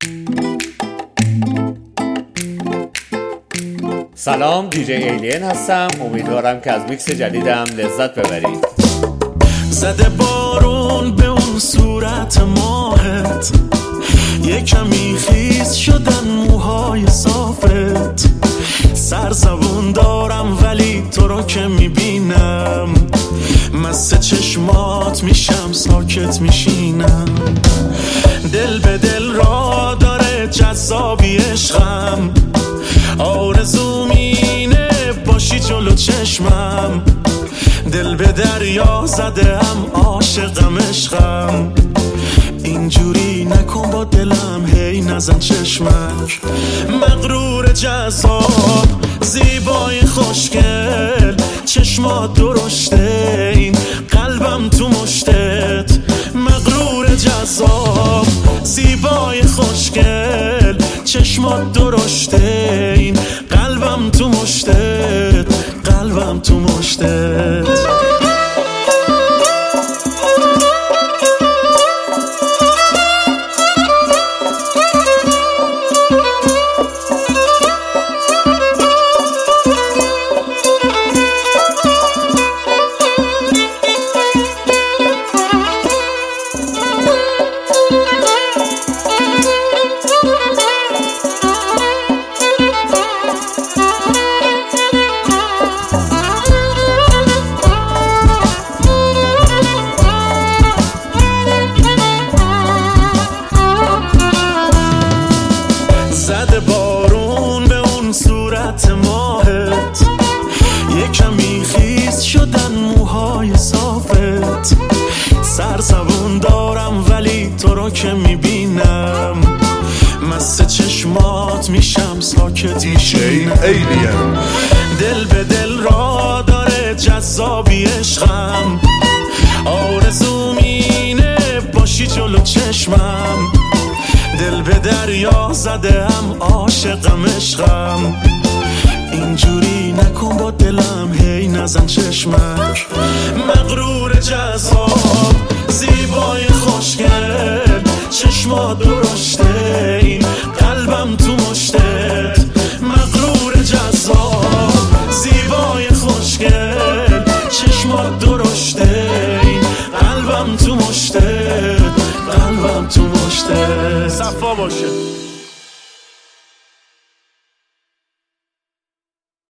سلام، دیجی ایلین هستم. امیدوارم که از میکس جدیدم لذت ببرید. زده بارون به اون صورت ماهت، یه کمی خیس شدن موهای صافت. سرزبون دارم ولی تو رو که میبینم، مست چشمات میشم، ساکت میشینم. دل به دل را داره جذابی عشقم، آرزوم اینه باشی جلو چشمم. دل به دریا زدم، عاشقم عشقم. اینجوری نکن با دلم، هی نزن چشمک. مغرور جذاب، زیبای خوشگل، چشمات درشته، این قلبم تو مشتت. مغرور جذاب، زیبای خوشگل، چشمات درشته، این قلبم تو مشتت، قلبم تو مشتت. زده بارون به اون صورت ماهت، یه کمی خیس شدن موهای صافت. سرزبون دارم ولی تو رو که میبینم، مست چشمات میشم، ساکت میشینم. دل به دل را داره جذابی عشقم، آرزوم اینه باشی جلو چشمم. دل به دریا زدم، عاشقم عشقم. اینجوری نکن با دلم، هی نزن چشمک. مغرور جذاب